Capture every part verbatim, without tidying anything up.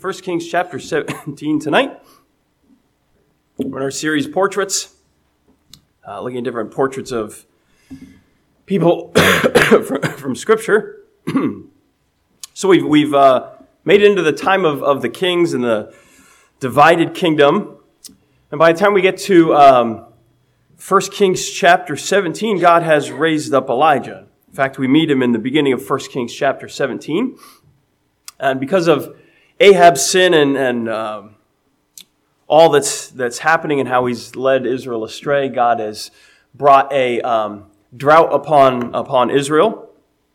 First Kings chapter seventeen tonight. We're in our series Portraits, uh, looking at different portraits of people from, from Scripture. So we've, we've uh, made it into the time of, of the kings and the divided kingdom. And by the time we get to um, First Kings chapter seventeen, God has raised up Elijah. In fact, we meet him in the beginning of First Kings chapter seventeen. And because of Ahab's sin and, and um, all that's that's happening and how he's led Israel astray, God has brought a um, drought upon upon Israel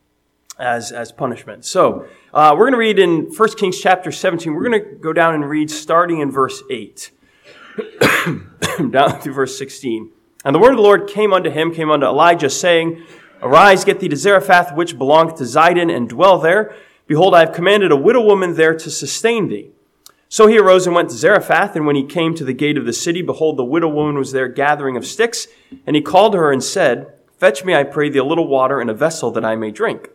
as as punishment. So uh, we're going to read in First Kings chapter seventeen. We're going to go down and read starting in verse eight, down through verse sixteen. And the word of the Lord came unto him, came unto Elijah, saying, Arise, get thee to Zarephath, which belongeth to Zidon, and dwell there. Behold, I have commanded a widow woman there to sustain thee. So he arose and went to Zarephath, and when he came to the gate of the city, behold, the widow woman was there gathering of sticks. And he called to her and said, Fetch me, I pray thee, a little water in a vessel that I may drink.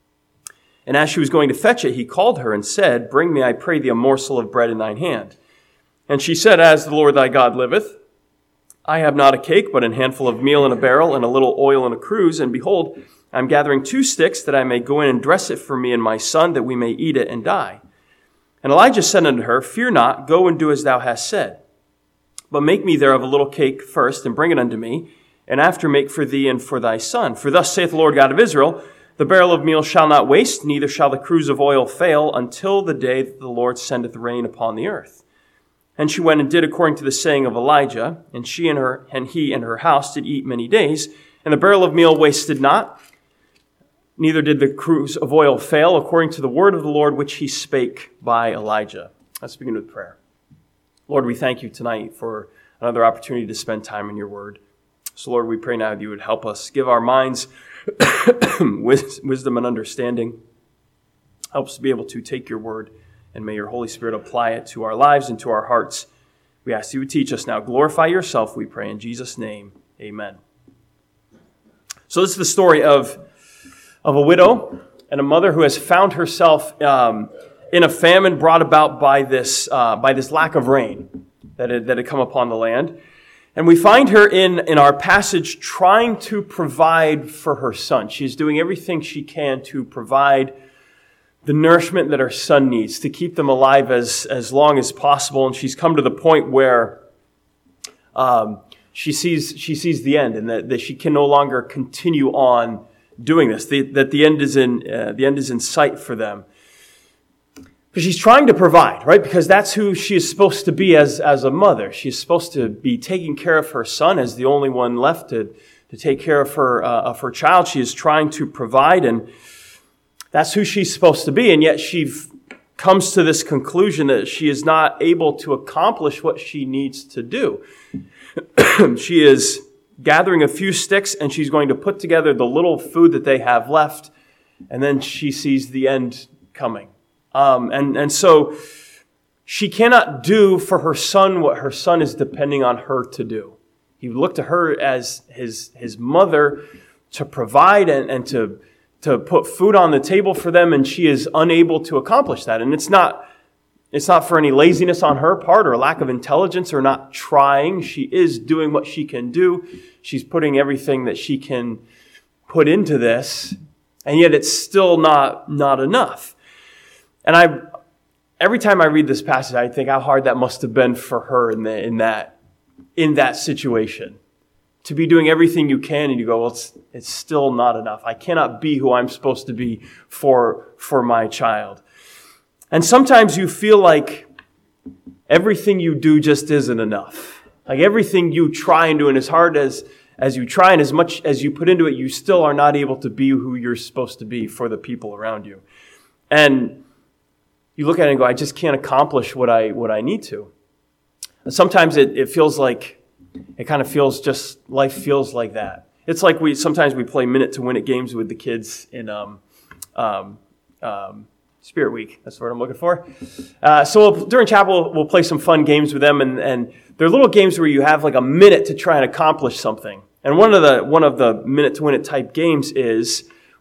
And as she was going to fetch it, he called her and said, Bring me, I pray thee, a morsel of bread in thine hand. And she said, As the Lord thy God liveth, I have not a cake, but an handful of meal in a barrel, and a little oil in a cruse. And behold, I am gathering two sticks, that I may go in and dress it for me and my son, that we may eat it and die. And Elijah said unto her, Fear not, go and do as thou hast said. But make me thereof a little cake first, and bring it unto me, and after make for thee and for thy son. For thus saith the Lord God of Israel, The barrel of meal shall not waste, neither shall the cruse of oil fail, until the day that the Lord sendeth rain upon the earth. And she went and did according to the saying of Elijah, and she and her and he and her house did eat many days, and the barrel of meal wasted not, neither did the cruse of oil fail, according to the word of the Lord which he spake by Elijah. Let's begin with prayer. Lord, we thank you tonight for another opportunity to spend time in your word. So Lord, we pray now that you would help us, give our minds wisdom and understanding. Help us to be able to take your word, and may your Holy Spirit apply it to our lives and to our hearts. We ask you to teach us now. Glorify yourself, we pray in Jesus' name. Amen. So this is the story of, of a widow and a mother who has found herself um, in a famine brought about by this uh, by this lack of rain that had, that had come upon the land. And we find her in, in our passage trying to provide for her son. She's doing everything she can to provide the nourishment that her son needs, to keep them alive as, as long as possible. And she's come to the point where um, she sees she sees the end, and that, that she can no longer continue on doing this. The, that the end is in uh, the end is in sight for them. But she's trying to provide, right? Because that's who she is supposed to be as, as a mother. She's supposed to be taking care of her son as the only one left to, to take care of her uh, of her child. She is trying to provide, and that's who she's supposed to be. And yet she comes to this conclusion that she is not able to accomplish what she needs to do. She is gathering a few sticks, and she's going to put together the little food that they have left, and then she sees the end coming. Um, and, and so she cannot do for her son what her son is depending on her to do. He would look to her as his, his mother to provide and, and to, to put food on the table for them, and she is unable to accomplish that. And it's not, it's not for any laziness on her part or lack of intelligence or not trying. She is doing what she can do. She's putting everything that she can put into this, and yet it's still not, not enough. And I, every time I read this passage, I think how hard that must have been for her in the, in that, in that situation. To be doing everything you can, and you go, well, it's, it's still not enough. I cannot be who I'm supposed to be for, for my child. And sometimes you feel like everything you do just isn't enough. Like everything you try and do, and as hard as, as you try and as much as you put into it, you still are not able to be who you're supposed to be for the people around you. And you look at it and go, I just can't accomplish what I what I need to. And sometimes it, it feels like, it kind of feels just, life feels like that. It's like we sometimes we play minute to win it games with the kids in um, um, um, Spirit Week. That's the word I'm looking for. Uh, so we'll, during chapel, we'll play some fun games with them, and, and they're little games where you have like a minute to try and accomplish something. And one of the one of the minute to win it type games is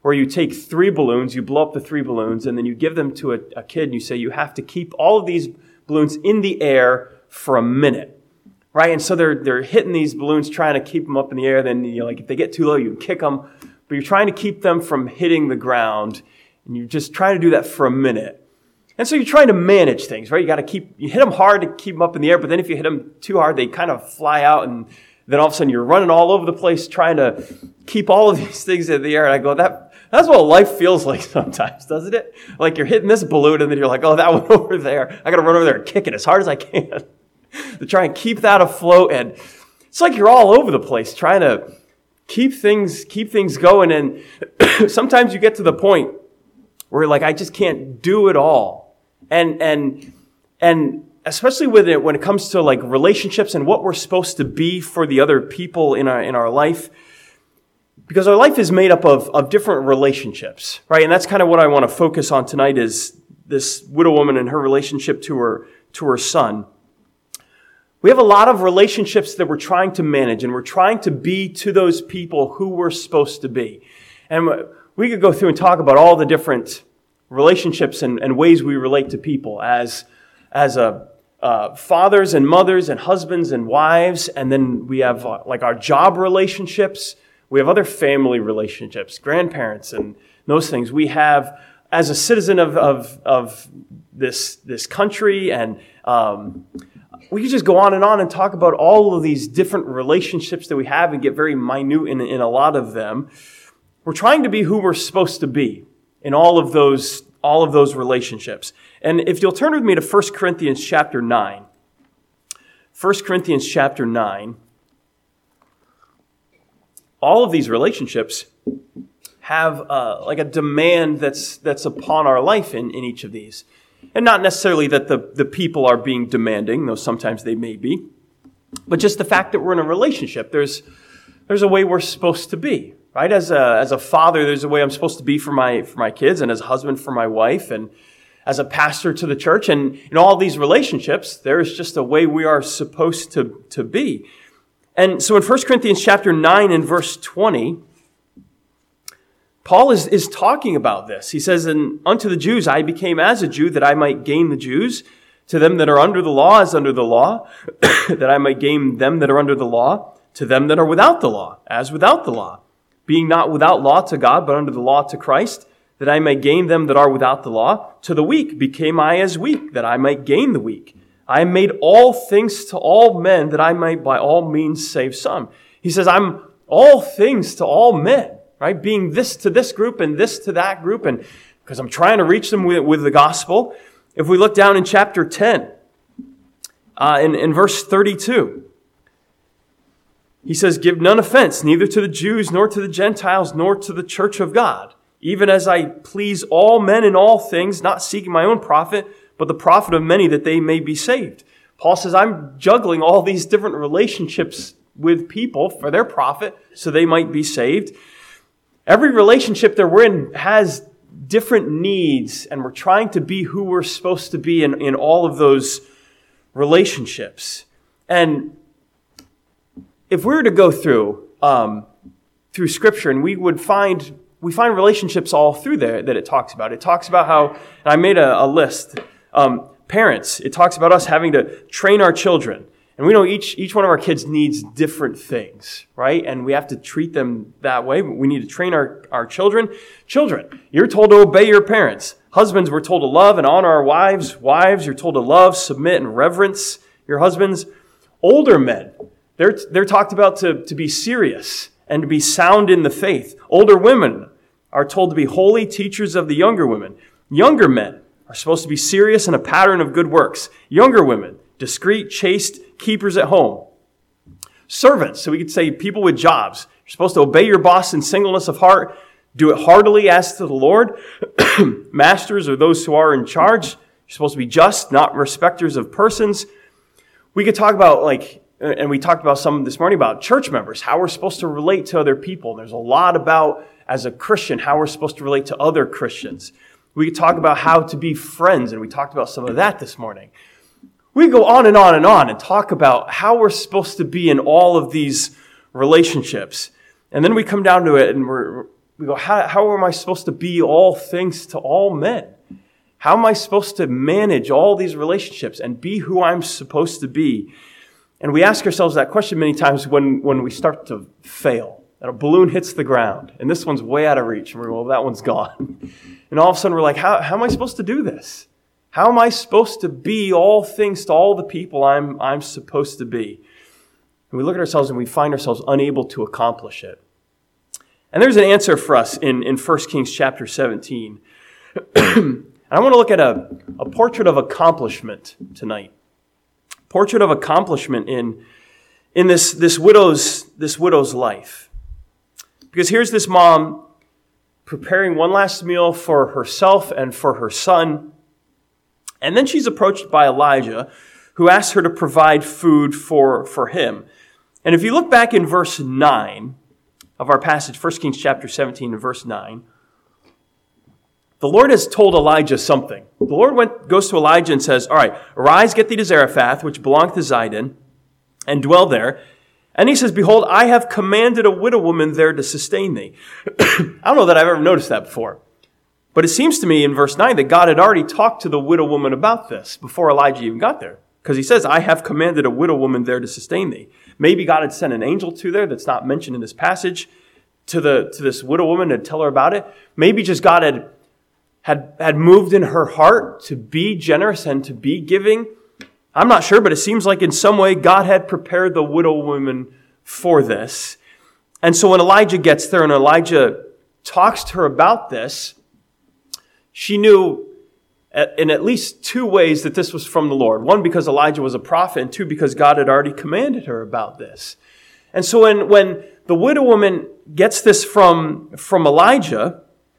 where you take three balloons, you blow up the three balloons, and then you give them to a, a kid, and you say, you have to keep all of these balloons in the air for a minute, right? And so they're they're hitting these balloons, trying to keep them up in the air. Then, you know, like if they get too low, you kick them, but you're trying to keep them from hitting the ground, and you're just trying to do that for a minute. And so you're trying to manage things, right? You got to keep, you hit them hard to keep them up in the air, but then if you hit them too hard, they kind of fly out, and then all of a sudden you're running all over the place trying to keep all of these things in the air. And I go, that that's what life feels like sometimes, doesn't it? Like you're hitting this balloon, and then you're like, oh, that one over there. I got to run over there and kick it as hard as I can to try and keep that afloat. And it's like you're all over the place trying to keep things, keep things going. And sometimes you get to the point where you're like, I just can't do it all. And, and, and especially with it, when it comes to like relationships and what we're supposed to be for the other people in our, in our life, because our life is made up of, of different relationships, right? And that's kind of what I want to focus on tonight, is this widow woman and her relationship to her, to her son. We have a lot of relationships that we're trying to manage, and we're trying to be to those people who we're supposed to be. And we could go through and talk about all the different relationships and, and ways we relate to people as, as a, uh, fathers and mothers and husbands and wives. And then we have uh, like our job relationships. We have other family relationships, grandparents and those things. We have, as a citizen of, of, of this, this country, and, um, we could just go on and on and talk about all of these different relationships that we have and get very minute in, in a lot of them. We're trying to be who we're supposed to be in all of those, all of those relationships. And if you'll turn with me to First Corinthians chapter nine. First Corinthians chapter nine. All of these relationships have uh, like a demand that's that's upon our life in, in each of these. And not necessarily that the, the people are being demanding, though sometimes they may be, but just the fact that we're in a relationship. There's there's a way we're supposed to be. Right? As a, as a father, there's a way I'm supposed to be for my, for my kids, and as a husband for my wife, and as a pastor to the church. And in all these relationships, there is just a way we are supposed to, to be. And so in First Corinthians chapter nine and verse twenty, Paul is, is talking about this. He says, and unto the Jews, I became as a Jew that I might gain the Jews. To them that are under the law as under the law, that I might gain them that are under the law. To them that are without the law, as without the law. Being not without law to God, but under the law to Christ, that I may gain them that are without the law. To the weak became I as weak, that I might gain the weak. I made all things to all men, that I might by all means save some. He says, I'm all things to all men, right? Being this to this group and this to that group, and because I'm trying to reach them with, with the gospel. If we look down in chapter ten, uh, in, in verse thirty-two, he says, give none offense, neither to the Jews, nor to the Gentiles, nor to the church of God, even as I please all men in all things, not seeking my own profit, but the profit of many, that they may be saved. Paul says, I'm juggling all these different relationships with people for their profit, so they might be saved. Every relationship that we're in has different needs, and we're trying to be who we're supposed to be in, in all of those relationships. And if we were to go through um, through Scripture, and we would find we find relationships all through there that it talks about. It talks about how, and I made a, a list. Um, parents, it talks about us having to train our children, and we know each each one of our kids needs different things, right? And we have to treat them that way. We need to train our our children. Children, you're told to obey your parents. Husbands, we're told to love and honor our wives. Wives, you're told to love, submit, and reverence your husbands. Older men, They're, they're talked about to, to be serious and to be sound in the faith. Older women are told to be holy teachers of the younger women. Younger men are supposed to be serious and a pattern of good works. Younger women, discreet, chaste, keepers at home. Servants, so we could say people with jobs. You're supposed to obey your boss in singleness of heart. Do it heartily as to the Lord. Masters, or those who are in charge, you're supposed to be just, not respecters of persons. We could talk about like... And we talked about some this morning about church members, how we're supposed to relate to other people. There's a lot about, as a Christian, how we're supposed to relate to other Christians. We could talk about how to be friends, and we talked about some of that this morning. We go on and on and on and talk about how we're supposed to be in all of these relationships. And then we come down to it, and we're we go, how, how am I supposed to be all things to all men? How am I supposed to manage all these relationships and be who I'm supposed to be? And we ask ourselves that question many times when, when we start to fail. And a balloon hits the ground, and this one's way out of reach. And we're, well, that one's gone. And all of a sudden we're like, how, how am I supposed to do this? How am I supposed to be all things to all the people I'm, I'm supposed to be? And we look at ourselves and we find ourselves unable to accomplish it. And there's an answer for us in, in First Kings chapter seventeen. And I want to look at a, a portrait of accomplishment tonight. Portrait of accomplishment in, in this, this widow's, this widow's life. Because here's this mom preparing one last meal for herself and for her son. And then she's approached by Elijah, who asks her to provide food for, for him. And if you look back in verse nine of our passage, First Kings chapter seventeen and verse nine, the Lord has told Elijah something. The Lord went, goes to Elijah and says, all right, arise, get thee to Zarephath, which belongeth to Zidon, and dwell there. And he says, behold, I have commanded a widow woman there to sustain thee. I don't know that I've ever noticed that before. But it seems to me in verse nine that God had already talked to the widow woman about this before Elijah even got there. Because he says, I have commanded a widow woman there to sustain thee. Maybe God had sent an angel to there that's not mentioned in this passage to the to this widow woman to tell her about it. Maybe just God had, had, had moved in her heart to be generous and to be giving. I'm not sure, but it seems like in some way God had prepared the widow woman for this. And so when Elijah gets there and Elijah talks to her about this, she knew in at least two ways that this was from the Lord. One, because Elijah was a prophet, and two, because God had already commanded her about this. And so when, when the widow woman gets this from, from Elijah,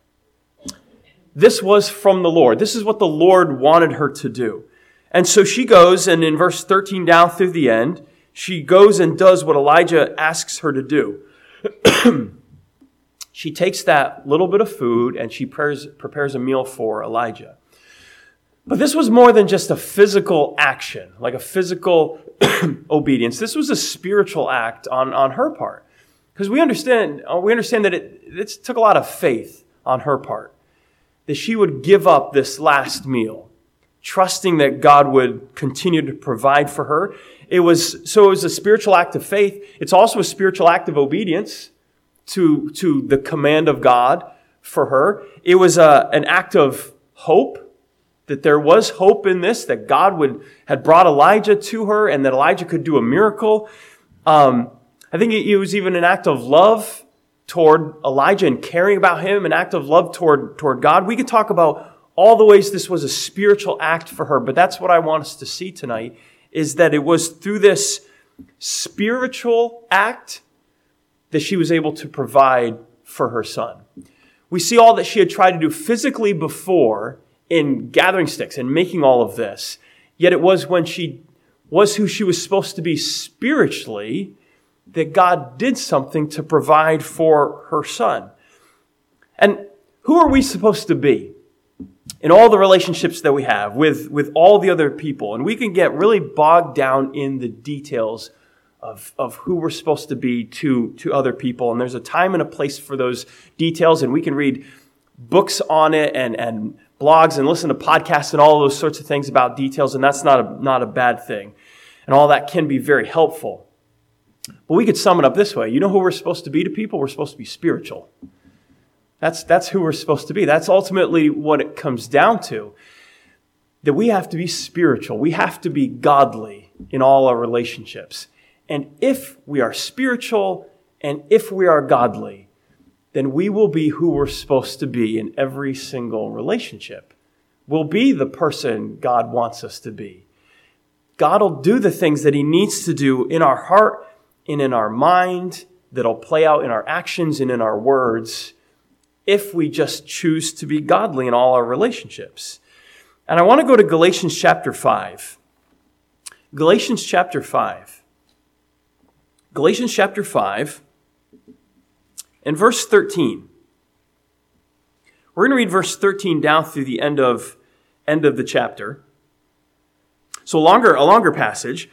this was from the Lord. This is what the Lord wanted her to do. And so she goes, and in verse thirteen down through the end, she goes and does what Elijah asks her to do. She takes that little bit of food and she prepares, prepares a meal for Elijah. But this was more than just a physical action, like a physical obedience. This was a spiritual act on, on her part. Because we understand, we understand that it, it took a lot of faith on her part. That she would give up this last meal, trusting that God would continue to provide for her. It was, so it was a spiritual act of faith. It's also a spiritual act of obedience to, to the command of God for her. It was a, an act of hope, that there was hope in this, that God would had brought Elijah to her and that Elijah could do a miracle. Um, I think it, it was even an act of love toward Elijah and caring about him, an act of love toward, toward God. We could talk about all the ways this was a spiritual act for her, but that's what I want us to see tonight, is that it was through this spiritual act that she was able to provide for her son. We see all that she had tried to do physically before in gathering sticks and making all of this. Yet it was when she was who she was supposed to be spiritually that God did something to provide for her son. And who are we supposed to be in all the relationships that we have with, with all the other people? And we can get really bogged down in the details of, of who we're supposed to be to, to other people. And there's a time and a place for those details, and we can read books on it and, and blogs and listen to podcasts and all those sorts of things about details, and that's not a, not a bad thing. And all that can be very helpful. But we could sum it up this way. You know who we're supposed to be to people? We're supposed to be spiritual. That's, that's who we're supposed to be. That's ultimately what it comes down to. That we have to be spiritual. We have to be godly in all our relationships. And if we are spiritual and if we are godly, then we will be who we're supposed to be in every single relationship. We'll be the person God wants us to be. God will do the things that he needs to do in our heart and in our mind, that'll play out in our actions and in our words, if we just choose to be godly in all our relationships. And I want to go to Galatians chapter five. Galatians chapter five. Galatians chapter five and verse thirteen. We're going to read verse thirteen down through the end of, end of the chapter. So longer, a longer passage.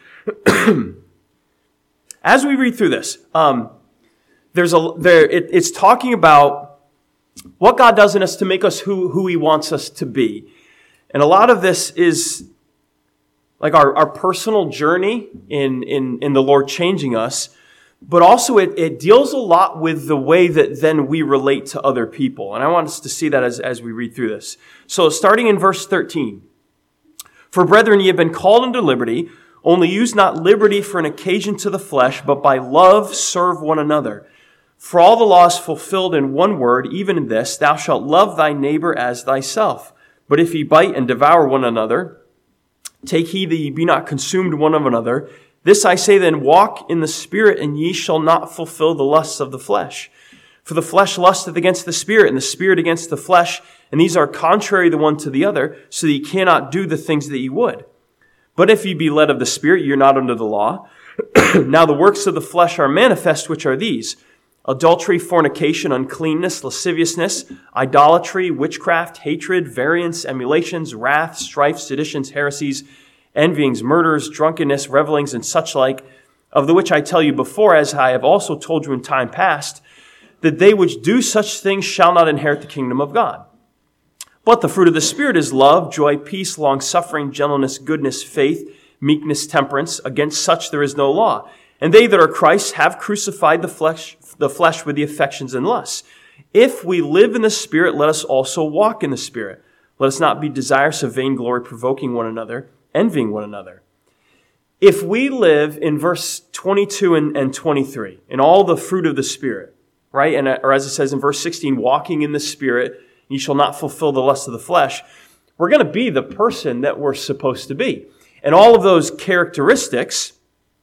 As we read through this, um, there's a there. It, it's talking about what God does in us to make us who, who he wants us to be. And a lot of this is like our, our personal journey in, in, in the Lord changing us, but also it, it deals a lot with the way that then we relate to other people. And I want us to see that as, as we read through this. So starting in verse thirteen, "For brethren, ye have been called unto liberty, only use not liberty for an occasion to the flesh, but by love serve one another. For all the law is fulfilled in one word, even in this, thou shalt love thy neighbor as thyself. But if ye bite and devour one another, take heed that ye be not consumed one of another. This I say then, walk in the Spirit, and ye shall not fulfill the lusts of the flesh. For the flesh lusteth against the Spirit, and the Spirit against the flesh, and these are contrary the one to the other, so that ye cannot do the things that ye would. But if ye be led of the Spirit, ye are not under the law. Now the works of the flesh are manifest, which are these: adultery, fornication, uncleanness, lasciviousness, idolatry, witchcraft, hatred, variance, emulations, wrath, strife, seditions, heresies, envyings, murders, drunkenness, revelings, and such like, of the which I tell you before, as I have also told you in time past, that they which do such things shall not inherit the kingdom of God. But the fruit of the Spirit is love, joy, peace, long-suffering, gentleness, goodness, faith, meekness, temperance. Against such there is no law. And they that are Christ's have crucified the flesh, the flesh with the affections and lusts. If we live in the Spirit, let us also walk in the Spirit. Let us not be desirous of vainglory, provoking one another, envying one another." If we live in verse twenty-two and, and twenty-three, in all the fruit of the Spirit, right? And, or as it says in verse sixteen, walking in the Spirit, ye shall not fulfill the lust of the flesh. We're going to be the person that we're supposed to be. And all of those characteristics,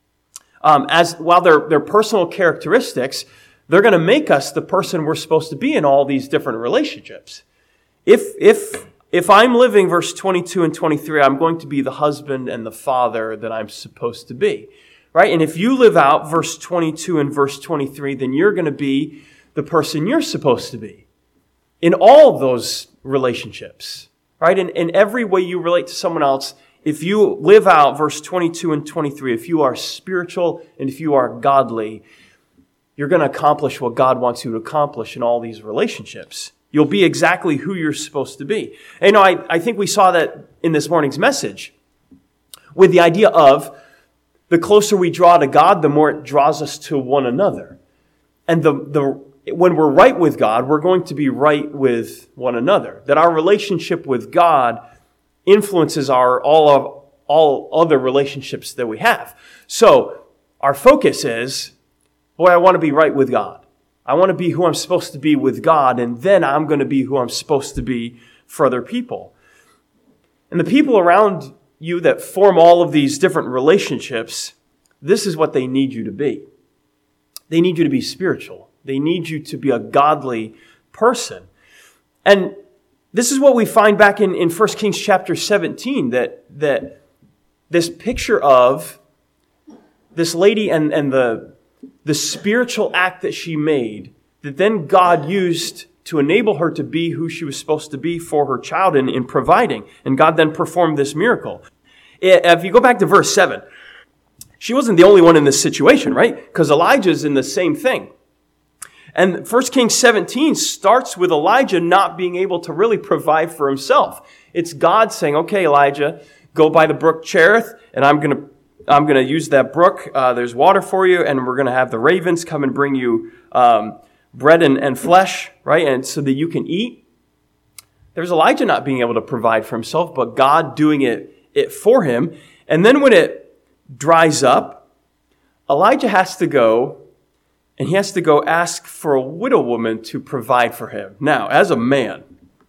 um, as while they're, they're personal characteristics, they're going to make us the person we're supposed to be in all these different relationships. If, if, if I'm living verse twenty-two and twenty-three, I'm going to be the husband and the father that I'm supposed to be, right? And if you live out verse twenty-two and verse twenty-three, then you're going to be the person you're supposed to be in all of those relationships, right? In, in every way you relate to someone else, if you live out verse twenty-two and twenty-three, if you are spiritual and if you are godly, you're going to accomplish what God wants you to accomplish in all these relationships. You'll be exactly who you're supposed to be. And, you know, I, I think we saw that in this morning's message with the idea of the closer we draw to God, the more it draws us to one another. And the, the when we're right with God, we're going to be right with one another. That our relationship with God influences our all of all other relationships that we have. So our focus is, boy, I want to be right with God. I want to be who I'm supposed to be with God, and then I'm going to be who I'm supposed to be for other people. And the people around you that form all of these different relationships, this is what they need you to be. They need you to be spiritual. They need you to be a godly person. And this is what we find back in, in First Kings chapter seventeen, that, that this picture of this lady and, and the, the spiritual act that she made, that then God used to enable her to be who she was supposed to be for her child in, in providing. And God then performed this miracle. If you go back to verse seven, she wasn't the only one in this situation, right? Because Elijah's in the same thing. And First Kings seventeen starts with Elijah not being able to really provide for himself. It's God saying, okay, Elijah, go by the brook Cherith, and I'm going to I'm going to use that brook. Uh, there's water for you, and we're going to have the ravens come and bring you um, bread and, and flesh, right? And so that you can eat. There's Elijah not being able to provide for himself, but God doing it, it for him. And then when it dries up, Elijah has to go, and he has to go ask for a widow woman to provide for him. Now, as a man,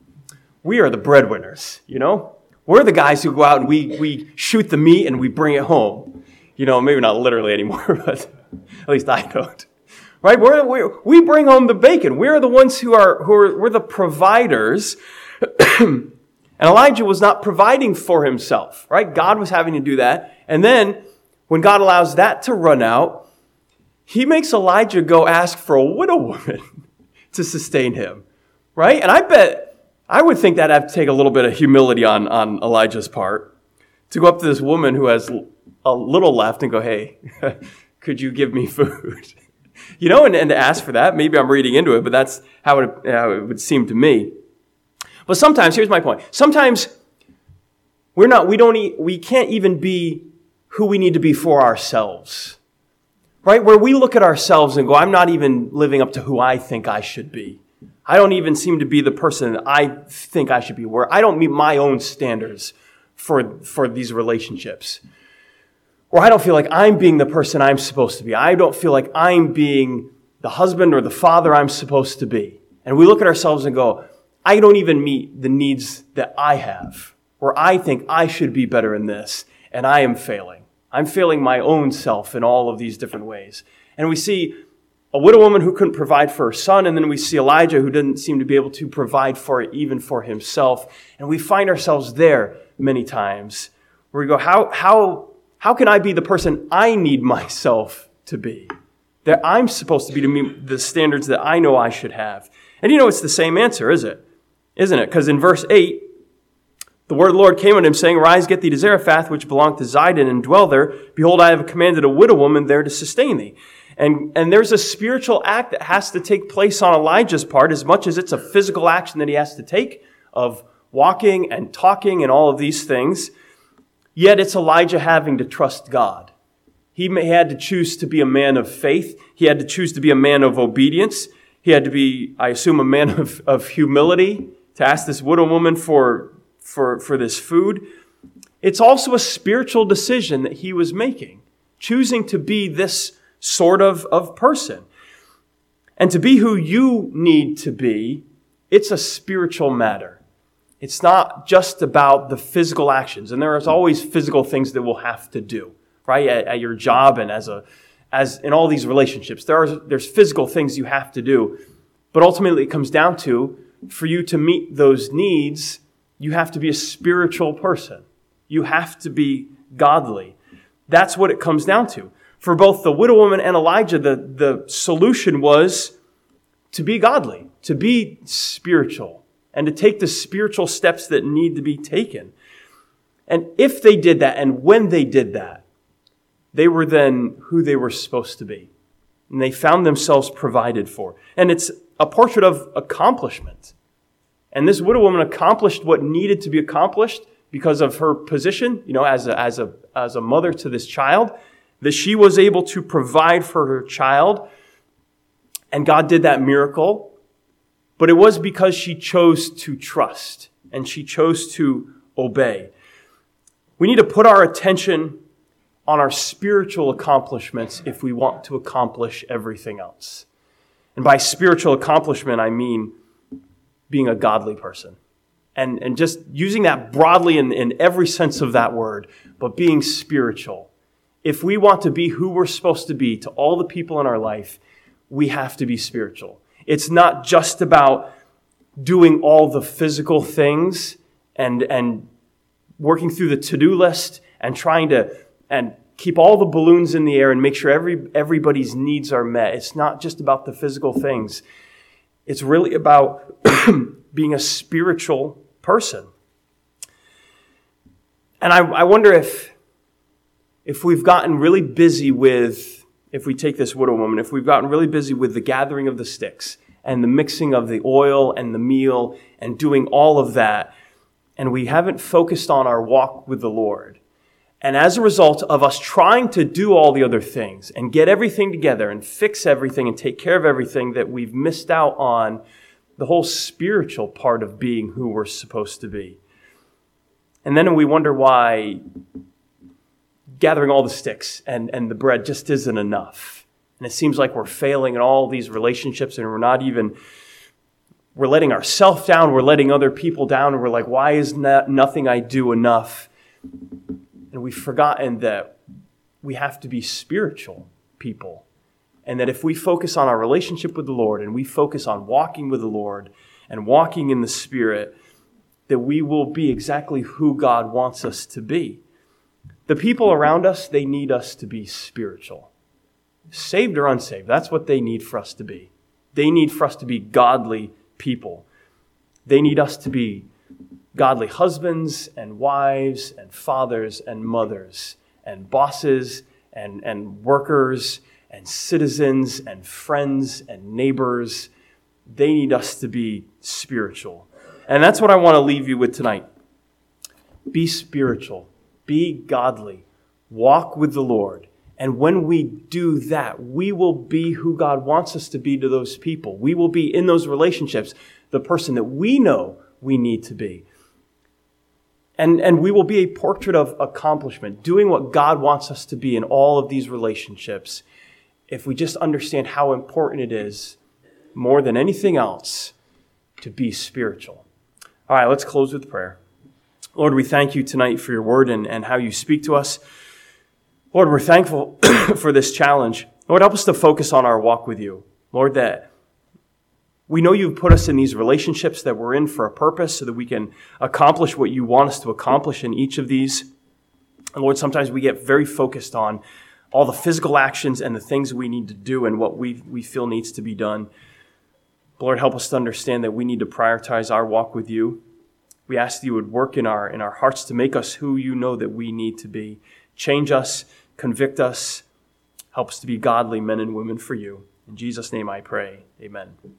we are the breadwinners, you know? We're the guys who go out and we, we shoot the meat and we bring it home. You know, maybe not literally anymore, but at least I don't. Right? We're, we're, we bring home the bacon. We're the ones who are, who are we're the providers. And Elijah was not providing for himself, right? God was having to do that. And then when God allows that to run out, he makes Elijah go ask for a widow woman to sustain him, right? And I bet, I would think that'd have to take a little bit of humility on, on Elijah's part to go up to this woman who has a little left and go, hey, could you give me food? You know, and, and to ask for that, maybe I'm reading into it, but that's how it, how it would seem to me. But sometimes, here's my point. Sometimes we're not, we don't, e- we can't even be who we need to be for ourselves. Right? Where we look at ourselves and go, I'm not even living up to who I think I should be. I don't even seem to be the person that I think I should be. Where I don't meet my own standards for, for these relationships. Or I don't feel like I'm being the person I'm supposed to be. I don't feel like I'm being the husband or the father I'm supposed to be. And we look at ourselves and go, I don't even meet the needs that I have. Or I think I should be better in this, and I am failing. I'm failing my own self in all of these different ways. And we see a widow woman who couldn't provide for her son, and then we see Elijah who didn't seem to be able to provide for it even for himself. And we find ourselves there many times where we go, how, how, how can I be the person I need myself to be? That I'm supposed to be to meet the standards that I know I should have. And you know, it's the same answer, is it? Isn't it? Because in verse eight, the word of the Lord came unto him, saying, Arise, get thee to Zarephath, which belongeth to Zidon, and dwell there. Behold, I have commanded a widow woman there to sustain thee. And, and there's a spiritual act that has to take place on Elijah's part, as much as it's a physical action that he has to take of walking and talking and all of these things. Yet it's Elijah having to trust God. He may, had to choose to be a man of faith. He had to choose to be a man of obedience. He had to be, I assume, a man of, of humility to ask this widow woman for For, for this food. It's also a spiritual decision that he was making, choosing to be this sort of, of person. And to be who you need to be, it's a spiritual matter. It's not just about the physical actions. And there is always physical things that we'll have to do, right? At, at your job and as a as in all these relationships, there are there's physical things you have to do. But ultimately it comes down to, for you to meet those needs, you have to be a spiritual person. You have to be godly. That's what it comes down to. For both the widow woman and Elijah, the, the solution was to be godly, to be spiritual, and to take the spiritual steps that need to be taken. And if they did that, and when they did that, they were then who they were supposed to be. And they found themselves provided for. And it's a portrait of accomplishment. And this widow woman accomplished what needed to be accomplished because of her position, you know, as a, as a, as a mother to this child, that she was able to provide for her child. And God did that miracle. But it was because she chose to trust and she chose to obey. We need to put our attention on our spiritual accomplishments if we want to accomplish everything else. And by spiritual accomplishment, I mean being a godly person. And, and just using that broadly in, in every sense of that word, but being spiritual. If we want to be who we're supposed to be to all the people in our life, we have to be spiritual. It's not just about doing all the physical things and, and working through the to-do list and trying to and keep all the balloons in the air and make sure every everybody's needs are met. It's not just about the physical things. It's really about being a spiritual person. And I, I wonder if, if we've gotten really busy with, if we take this widow woman, if we've gotten really busy with the gathering of the sticks and the mixing of the oil and the meal and doing all of that, and we haven't focused on our walk with the Lord. And as a result of us trying to do all the other things and get everything together and fix everything and take care of everything, that we've missed out on the whole spiritual part of being who we're supposed to be. And then we wonder why gathering all the sticks and, and the bread just isn't enough. And it seems like we're failing in all these relationships and we're not even, we're letting ourselves down, we're letting other people down, and we're like, why is not, nothing I do enough? And we've forgotten that we have to be spiritual people. And that if we focus on our relationship with the Lord and we focus on walking with the Lord and walking in the Spirit, that we will be exactly who God wants us to be. The people around us, they need us to be spiritual. Saved or unsaved, that's what they need for us to be. They need for us to be godly people. They need us to be godly husbands and wives and fathers and mothers and bosses and, and workers and citizens and friends and neighbors. They need us to be spiritual. And that's what I want to leave you with tonight. Be spiritual. Be godly. Walk with the Lord. And when we do that, we will be who God wants us to be to those people. We will be in those relationships, the person that we know we need to be. And, and we will be a portrait of accomplishment, doing what God wants us to be in all of these relationships, if we just understand how important it is, more than anything else, to be spiritual. All right, let's close with prayer. Lord, we thank you tonight for your word and, and how you speak to us. Lord, we're thankful for this challenge. Lord, help us to focus on our walk with you. Lord, that we know you've put us in these relationships that we're in for a purpose so that we can accomplish what you want us to accomplish in each of these. And Lord, sometimes we get very focused on all the physical actions and the things we need to do and what we, we feel needs to be done. But Lord, help us to understand that we need to prioritize our walk with you. We ask that you would work in our, in our hearts to make us who you know that we need to be. Change us, convict us, help us to be godly men and women for you. In Jesus' name I pray, amen.